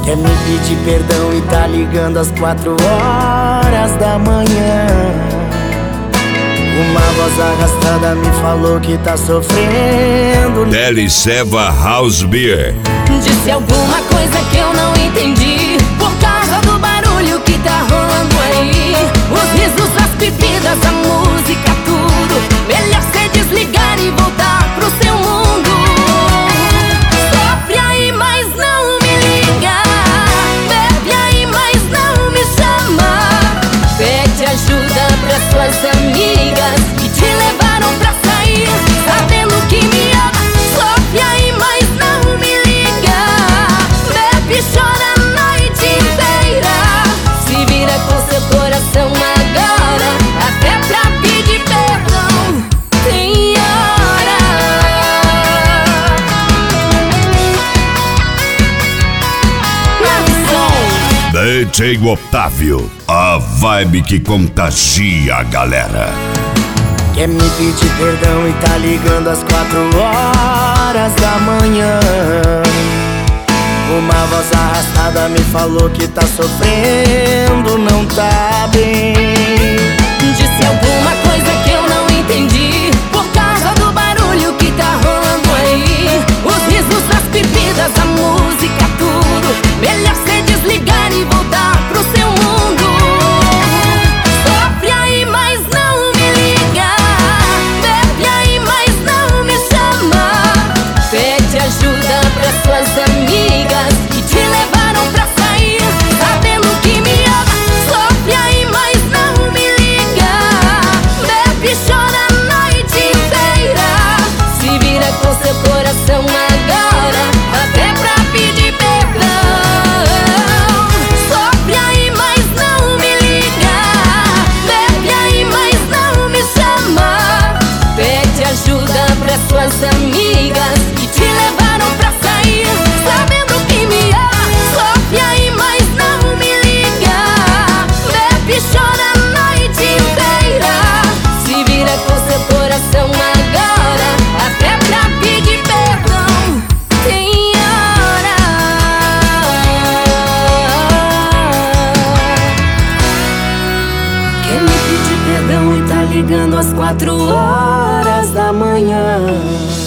Quer me pedir perdão e tá ligando às 4 horas da manhã. Uma voz arrastada me falou que tá sofrendo. Deli Seva House Beer. Disse alguma coisa que eu não entendi, por causa do barulho que tá rolando aí. Os risos, as bebidas, a música, tudo. Melhor cê desligar e voltar pro seu mundo. Sofre aí, mas não me liga. Bebe aí, mas não me chama. Pede ajuda pras suas amigas que te levaram pra sair, sabendo que me ama. Sofre aí, mas não me liga. Bebe e chora a noite inteira. Se vira com seu coração agora, até pra pedir perdão tem hora. DJ Otávio, a vibe que contagia a galera. Quer me pedir perdão e tá ligando às 4 horas da manhã. Uma voz arrastada me falou que tá sofrendo, não tá bem. Disse alguma coisa que eu não entendi, por causa do barulho que tá rolando aí. Os risos, as bebidas, a música, tudo. Melhor cê desligar e voltar pro seu mundo. Sofre aí, mas não me liga. Bebe aí, mas não me chama. Pede ajuda pras suas amigas que te levaram pra sair, sabendo que me ama. Sofre aí, mas não me liga. Bebe e chora a noite inteira. Se vira com seu coração agora, até pra pedir perdão. Sofre aí, mas não me liga. Bebe aí, mas não me chama. Pede ajuda pras suas amigas que te levaram pra sair, sabendo que me ama. Sofre aí, mas não me liga. Bebe e chora a noite inteira. Se vira com seu coração agora, até pra pedir perdão tem hora. Quer me pedir perdão e tá ligando às 4 horas da manhã.